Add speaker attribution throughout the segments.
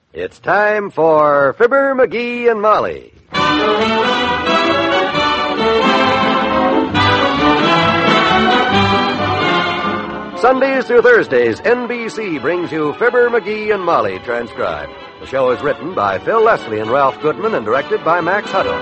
Speaker 1: It's time for Fibber, McGee, and Molly. Sundays through Thursdays, NBC brings you Fibber, McGee, and Molly transcribed. The show is written by Phil Leslie and Ralph Goodman and directed by Max Hutto.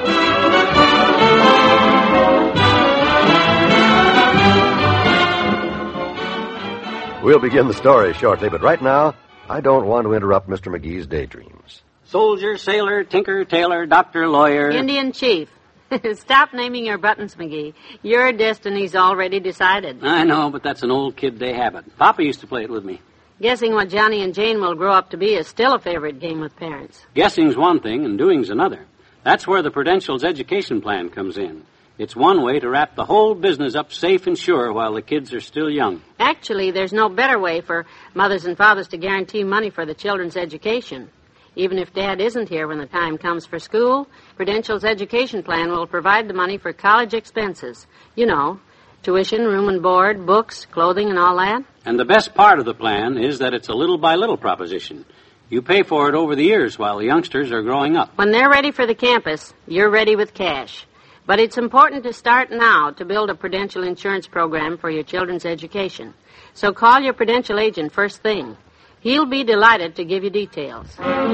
Speaker 1: We'll begin the story shortly, but right now, I don't want to interrupt Mr. McGee's daydreams.
Speaker 2: Soldier, sailor, tinker, tailor, doctor, lawyer.
Speaker 3: Indian chief. Stop naming your buttons, McGee. Your destiny's already decided.
Speaker 2: I know, but that's an old kid day habit. Papa used to play it with me.
Speaker 3: Guessing what Johnny and Jane will grow up to be is still a favorite game with parents.
Speaker 2: Guessing's one thing and doing's another. That's where the Prudential's education plan comes in. It's one way to wrap the whole business up safe and sure while the kids are still young.
Speaker 3: Actually, there's no better way for mothers and fathers to guarantee money for the children's education. Even if Dad isn't here when the time comes for school, Prudential's education plan will provide the money for college expenses. You know, tuition, room and board, books, clothing, and all that.
Speaker 2: And the best part of the plan is that it's a little-by-little proposition. You pay for it over the years while the youngsters are growing up.
Speaker 3: When they're ready for the campus, you're ready with cash. But it's important to start now to build a Prudential insurance program for your children's education. So call your Prudential agent first thing. He'll be delighted to give you details.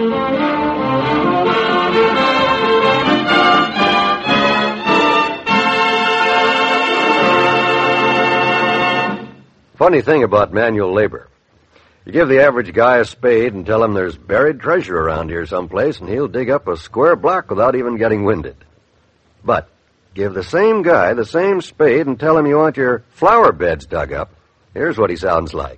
Speaker 1: Funny thing about manual labor. You give the average guy a spade and tell him there's buried treasure around here someplace, and he'll dig up a square block without even getting winded. But give the same guy the same spade and tell him you want your flower beds dug up. Here's what he sounds like.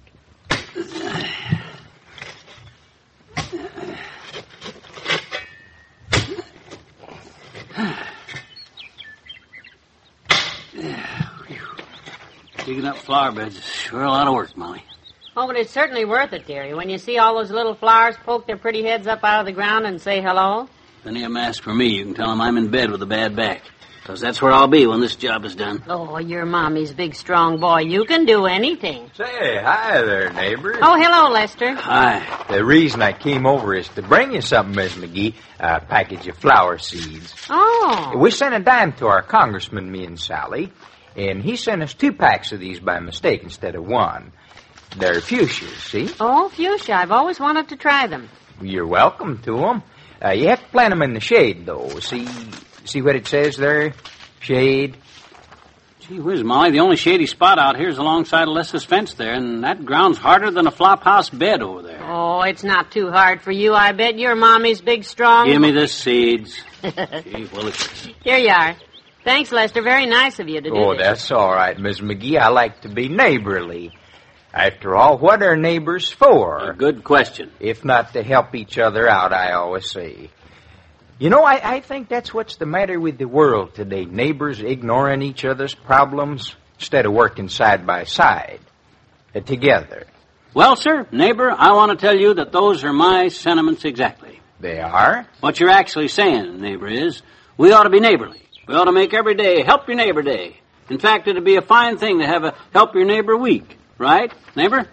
Speaker 2: Digging up flower beds is sure a lot of work, Molly.
Speaker 3: Oh, but it's certainly worth it, dearie, when you see all those little flowers poke their pretty heads up out of the ground and say hello.
Speaker 2: If any of them ask for me, you can tell them I'm in bed with a bad back. Because that's where I'll be when this job is done.
Speaker 3: Oh, you're Mommy's big, strong boy. You can do anything.
Speaker 4: Say, hi there, neighbor.
Speaker 3: Oh, hello, Lester.
Speaker 2: Hi.
Speaker 4: The reason I came over is to bring you something, Miss McGee. A package of flower seeds.
Speaker 3: Oh.
Speaker 4: We sent a dime to our congressman, me and Sally, and he sent us 2 packs of these by mistake instead of 1. They're fuchsias, see?
Speaker 3: Oh, fuchsia. I've always wanted to try them.
Speaker 4: You're welcome to them. You have to plant them in the shade, though. See what it says there? Shade.
Speaker 2: Gee whiz, Molly, the only shady spot out here is alongside of Les's fence there, and that ground's harder than a flop house bed over there.
Speaker 3: Oh, it's not too hard for you, I bet. You're Mommy's big, strong...
Speaker 2: Give me the seeds. Gee, Willikers.
Speaker 3: Here you are. Thanks, Lester. Very nice of you to do
Speaker 4: Oh,
Speaker 3: this.
Speaker 4: that's all right, Miss McGee. I like to be neighborly. After all, what are neighbors for?
Speaker 2: A good question.
Speaker 4: If not to help each other out, I always say. You know, I think that's what's the matter with the world today. Neighbors ignoring each other's problems instead of working side by side, together.
Speaker 2: Well, sir, neighbor, I want to tell you that those are my sentiments exactly.
Speaker 4: They are?
Speaker 2: What you're actually saying, neighbor, is we ought to be neighborly. We ought to make every day Help Your Neighbor Day. In fact, it'd be a fine thing to have a Help Your Neighbor Week. Right, neighbor?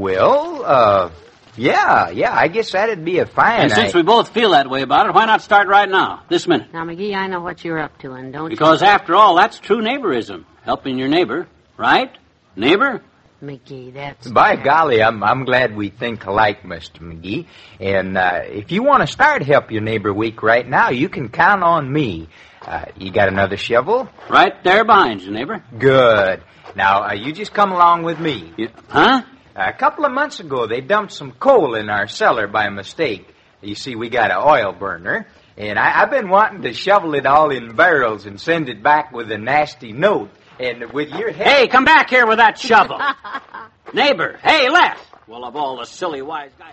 Speaker 4: Well, yeah, I guess that'd be a fine...
Speaker 2: And since we both feel that way about it, why not start right now, this minute?
Speaker 3: Now, McGee, I know what you're up to, and don't
Speaker 2: Because after all, that's true neighborism. Helping your neighbor, right? Neighbor?
Speaker 3: McGee, that's...
Speaker 4: By golly, I'm glad we think alike, Mr. McGee. And if you want to start Help Your Neighbor Week right now, you can count on me. You got another shovel?
Speaker 2: Right there behind you, neighbor.
Speaker 4: Good. Now, you just come along with me.
Speaker 2: Huh?
Speaker 4: A couple of months ago, they dumped some coal in our cellar by mistake. You see, we got an oil burner, and I've been wanting to shovel it all in barrels and send it back with a nasty note. And with your help...
Speaker 2: Hey, come back here with that shovel. Neighbor, hey, left. Well, of all the silly wise guys...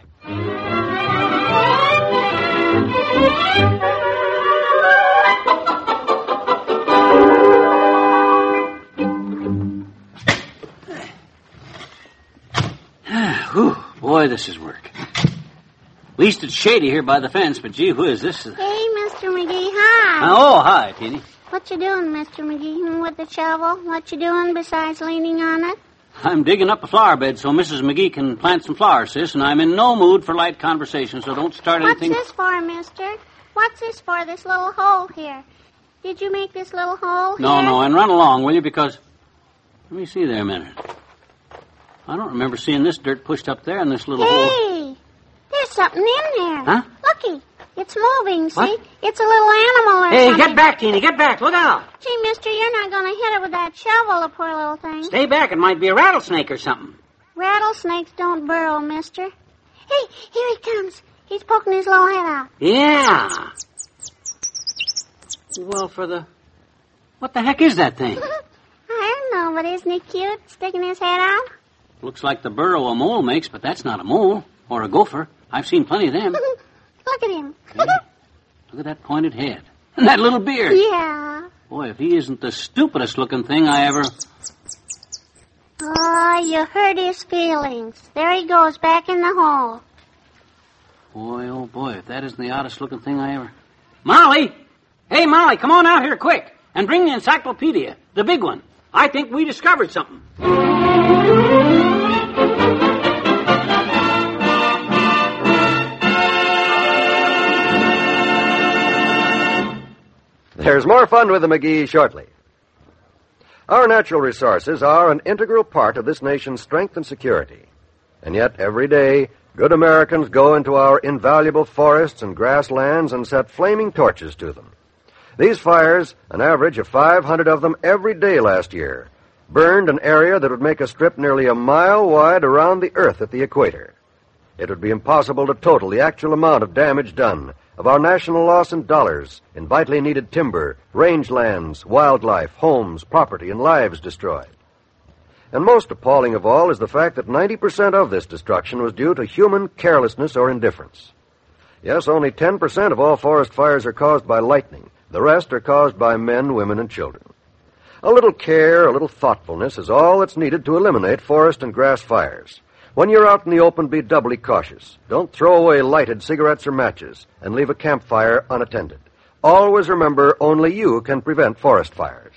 Speaker 2: Whew, boy, this is work. At least it's shady here by the fence, but gee whiz, this is...
Speaker 5: Hey, Mr. McGee, hi.
Speaker 2: Oh, hi, Teeny.
Speaker 5: What you doing, Mr. McGee, with the shovel? What you doing besides leaning on it?
Speaker 2: I'm digging up a flower bed so Mrs. McGee can plant some flowers, sis, and I'm in no mood for light conversation, so don't start anything.
Speaker 5: What's this for, mister? What's this for, this little hole here? Did you make this little hole
Speaker 2: No,
Speaker 5: here?
Speaker 2: no, and run along, will you, because... Let me see there a minute. I don't remember seeing this dirt pushed up there in this little hole.
Speaker 5: Hey, there's something in there.
Speaker 2: Huh?
Speaker 5: Looky, it's moving, see?
Speaker 2: What?
Speaker 5: It's a little animal or
Speaker 2: Hey,
Speaker 5: something.
Speaker 2: get back, Teeny, get back. Look out.
Speaker 5: Gee, mister, you're not going to hit it with that shovel, the poor little thing.
Speaker 2: Stay back. It might be a rattlesnake or something.
Speaker 5: Rattlesnakes don't burrow, mister. Hey, here he comes. He's poking his little head out.
Speaker 2: Yeah. Well, what the heck is that thing?
Speaker 5: I don't know, but isn't he cute, sticking his head out?
Speaker 2: Looks like the burrow a mole makes, but that's not a mole. Or a gopher. I've seen plenty of them.
Speaker 5: Look at him.
Speaker 2: Look at that pointed head. And that little beard.
Speaker 5: Yeah.
Speaker 2: Boy, if he isn't the stupidest looking thing I ever...
Speaker 5: Oh, you hurt his feelings. There he goes, back in the hole.
Speaker 2: Boy, oh boy, if that isn't the oddest looking thing I ever... Molly! Hey, Molly, come on out here quick. And bring the encyclopedia, the big one. I think we discovered something.
Speaker 1: There's more fun with the McGee shortly. Our natural resources are an integral part of this nation's strength and security. And yet, every day, good Americans go into our invaluable forests and grasslands and set flaming torches to them. These fires, an average of 500 of them every day last year, burned an area that would make a strip nearly a mile wide around the Earth at the equator. It would be impossible to total the actual amount of damage done, of our national loss in dollars, in vitally needed timber, rangelands, wildlife, homes, property, and lives destroyed. And most appalling of all is the fact that 90% of this destruction was due to human carelessness or indifference. Yes, only 10% of all forest fires are caused by lightning. The rest are caused by men, women, and children. A little care, a little thoughtfulness is all that's needed to eliminate forest and grass fires. When you're out in the open, be doubly cautious. Don't throw away lighted cigarettes or matches and leave a campfire unattended. Always remember, only you can prevent forest fires.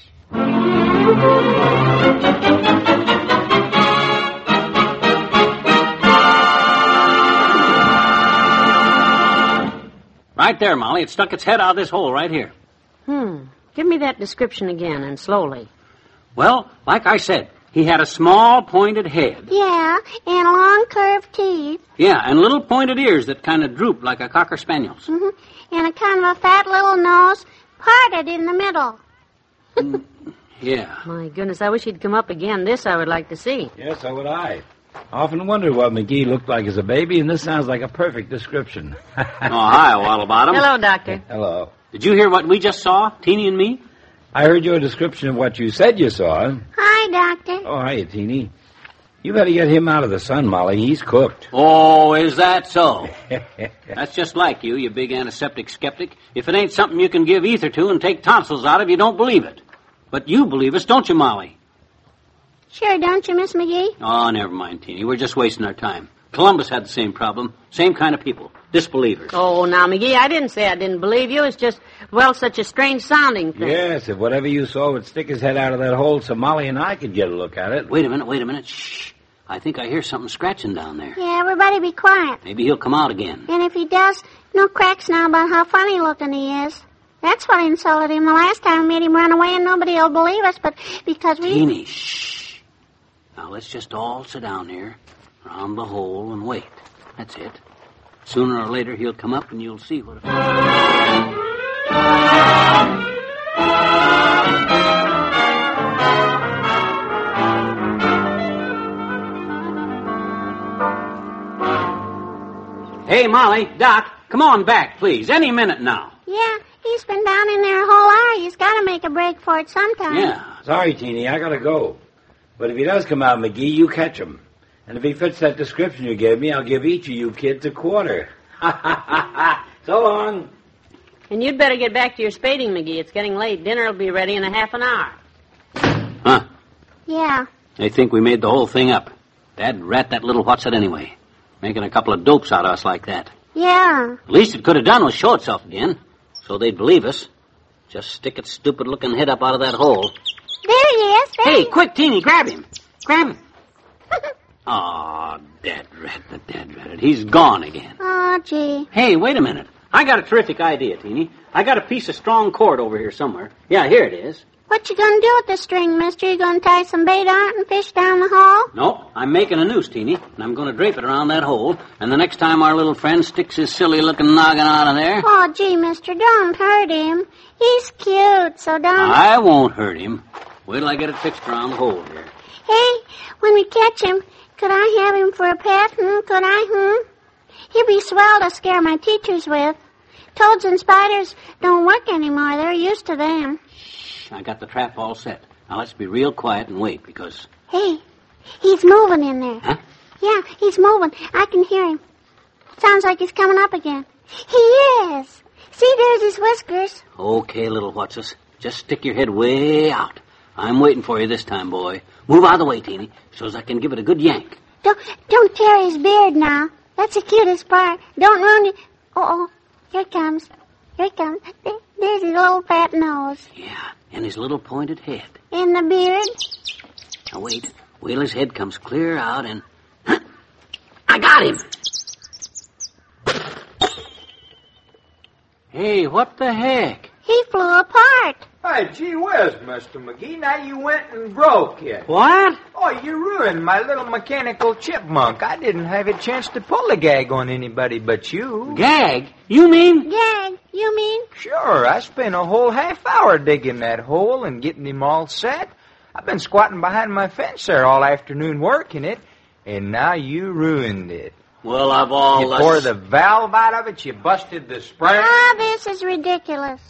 Speaker 2: Right there, Molly. It stuck its head out of this hole right here.
Speaker 3: Give me that description again, and slowly.
Speaker 2: Well, like I said, he had a small pointed head.
Speaker 5: Yeah, and long curved teeth.
Speaker 2: Yeah, and little pointed ears that kind of droop like a cocker spaniel's.
Speaker 5: And a kind of a fat little nose parted in the middle.
Speaker 2: Yeah.
Speaker 3: My goodness, I wish he'd come up again. This I would like to see.
Speaker 6: Yes, so would I. I often wondered what McGee looked like as a baby, and this sounds like a perfect description.
Speaker 2: Oh, hi, Wallabottom.
Speaker 3: Hello, Doctor.
Speaker 6: Hello.
Speaker 2: Did you hear what we just saw, Teeny and me?
Speaker 6: I heard your description of what you said you saw.
Speaker 5: Hi, Doctor.
Speaker 6: Oh, hiya, Teeny. You better get him out of the sun, Molly. He's cooked.
Speaker 2: Oh, is that so? That's just like you big antiseptic skeptic. If it ain't something you can give ether to and take tonsils out of, you don't believe it. But you believe us, don't you, Molly?
Speaker 5: Sure, don't you, Miss McGee?
Speaker 2: Oh, never mind, Teeny. We're just wasting our time. Columbus had the same problem. Same kind of people. Disbelievers.
Speaker 3: Oh, now, McGee, I didn't say I didn't believe you. It's just, well, such a strange-sounding thing.
Speaker 6: Yes, if whatever you saw would stick his head out of that hole so Molly and I could get a look at it.
Speaker 2: Wait a minute. Shh. I think I hear something scratching down there.
Speaker 5: Yeah, everybody be quiet.
Speaker 2: Maybe he'll come out again.
Speaker 5: And if he does, no cracks now about how funny looking he is. That's what insulted him the last time we made him run away, and nobody will believe us, but because we...
Speaker 2: Teeny, shh. Now, let's just all sit down here around the hole and wait. That's it. Sooner or later, he'll come up, and you'll see what... Hey, Molly, Doc, come on back, please. Any minute now.
Speaker 5: Yeah, he's been down in there a whole hour. He's got to make a break for it sometime.
Speaker 2: Yeah.
Speaker 6: Sorry, Teeny, I gotta go. But if he does come out, McGee, you catch him. And if he fits that description you gave me, I'll give each of you kids a quarter. So long.
Speaker 3: And you'd better get back to your spading, McGee. It's getting late. Dinner will be ready in a half an hour.
Speaker 2: Huh?
Speaker 5: Yeah.
Speaker 2: They think we made the whole thing up. Dad rat that little what's it anyway. Making a couple of dopes out of us like that.
Speaker 5: Yeah.
Speaker 2: The least it could have done was show itself again. So they'd believe us. Just stick its stupid-looking head up out of that hole.
Speaker 5: There he is. There
Speaker 2: Hey,
Speaker 5: he...
Speaker 2: quick, Teeny, grab him. Grab him. Aw, dead rat. He's gone again.
Speaker 5: Oh, gee.
Speaker 2: Hey, wait a minute. I got a terrific idea, Teeny. I got a piece of strong cord over here somewhere. Yeah, here it is.
Speaker 5: What you gonna do with the string, mister? You gonna tie some bait on it and fish down the hole?
Speaker 2: Nope, I'm making a noose, Teeny, and I'm going to drape it around that hole, and the next time our little friend sticks his silly-looking noggin out of there...
Speaker 5: Oh, gee, mister, don't hurt him. He's cute, so don't...
Speaker 2: I won't hurt him. Wait till I get it fixed around the hole here.
Speaker 5: Hey, when we catch him, could I have him for a pet? Could I, He'd be swell to scare my teachers with. Toads and spiders don't work anymore. They're used to them.
Speaker 2: I got the trap all set. Now let's be real quiet and wait, because...
Speaker 5: Hey, he's moving in there.
Speaker 2: Huh?
Speaker 5: Yeah, he's moving. I can hear him. Sounds like he's coming up again. He is. See, there's his whiskers.
Speaker 2: Okay, little whatsus. Just stick your head way out. I'm waiting for you this time, boy. Move out of the way, Teeny, so as I can give it a good yank.
Speaker 5: Don't tear his beard now. That's the cutest part. Don't ruin it. Uh-oh. Here it comes. Here it comes. There's his little fat nose.
Speaker 2: Yeah, and his little pointed head.
Speaker 5: And the beard.
Speaker 2: Now wait till his head comes clear out and... I got him! Hey, what the heck?
Speaker 5: He flew apart.
Speaker 4: Hey, gee whiz, Mr. McGee. Now you went and broke it.
Speaker 2: What?
Speaker 4: Oh, you ruined my little mechanical chipmunk. I didn't have a chance to pull a gag on anybody but you.
Speaker 2: Gag? You mean?
Speaker 5: Gag, you mean?
Speaker 4: Sure, I spent a whole half hour digging that hole and getting him all set. I've been squatting behind my fence there all afternoon working it, and now you ruined it.
Speaker 2: Well, of all
Speaker 4: You tore the valve out of it, you busted the spring.
Speaker 5: Ah, this is ridiculous.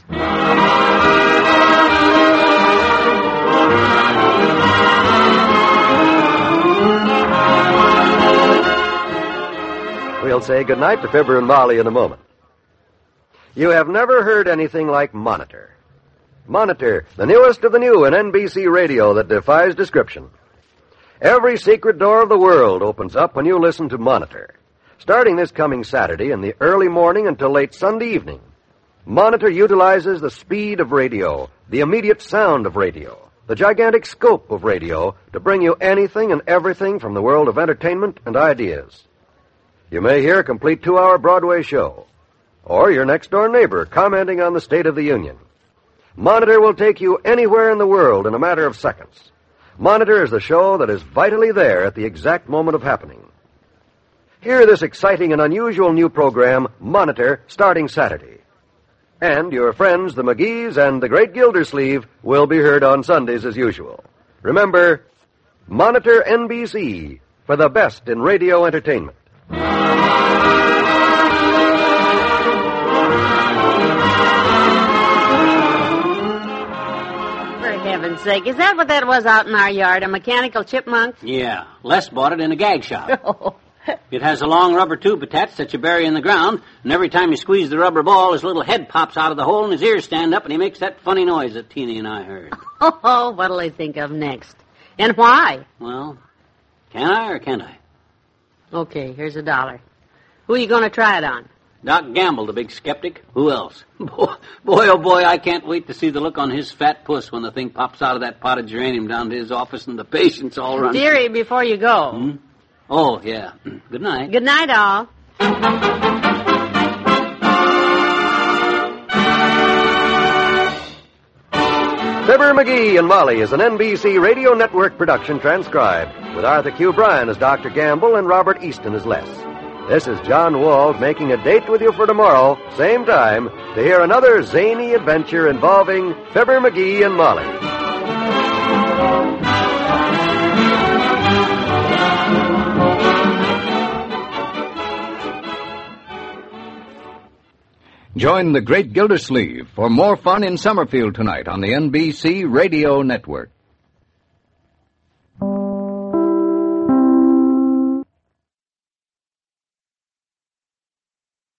Speaker 1: We'll say goodnight to Fibber and Molly in a moment. You have never heard anything like Monitor. Monitor, the newest of the new in NBC radio that defies description. Every secret door of the world opens up when you listen to Monitor. Starting this coming Saturday in the early morning until late Sunday evening, Monitor utilizes the speed of radio, the immediate sound of radio, the gigantic scope of radio to bring you anything and everything from the world of entertainment and ideas. You may hear a complete 2-hour Broadway show, or your next-door neighbor commenting on the State of the Union. Monitor will take you anywhere in the world in a matter of seconds. Monitor is the show that is vitally there at the exact moment of happening. Hear this exciting and unusual new program, Monitor, starting Saturday. And your friends, the McGees and the Great Gildersleeve, will be heard on Sundays as usual. Remember, Monitor NBC for the best in radio entertainment.
Speaker 3: For heaven's sake, is that what that was out in our yard, a mechanical chipmunk?
Speaker 2: Yeah, Les bought it in a gag shop. It has a long rubber tube attached that you bury in the ground, and every time you squeeze the rubber ball, his little head pops out of the hole and his ears stand up, and he makes that funny noise that Teeny and I heard.
Speaker 3: Oh, what'll he think of next? And why?
Speaker 2: Well, can I or can't I?
Speaker 3: Okay, here's $1. Who are you going to try it on?
Speaker 2: Doc Gamble, the big skeptic. Who else? Boy, oh boy, I can't wait to see the look on his fat puss when the thing pops out of that pot of geranium down to his office and the patients all run.
Speaker 3: Dearie, before you go.
Speaker 2: Hmm? Oh, yeah. Good night.
Speaker 3: Good night, all.
Speaker 1: Fibber, McGee, and Molly is an NBC Radio Network production transcribed, with Arthur Q. Bryan as Dr. Gamble and Robert Easton as Les. This is John Wald making a date with you for tomorrow, same time, to hear another zany adventure involving Fibber, McGee, and Molly.
Speaker 7: Join the Great Gildersleeve for more fun in Summerfield tonight on the NBC Radio Network.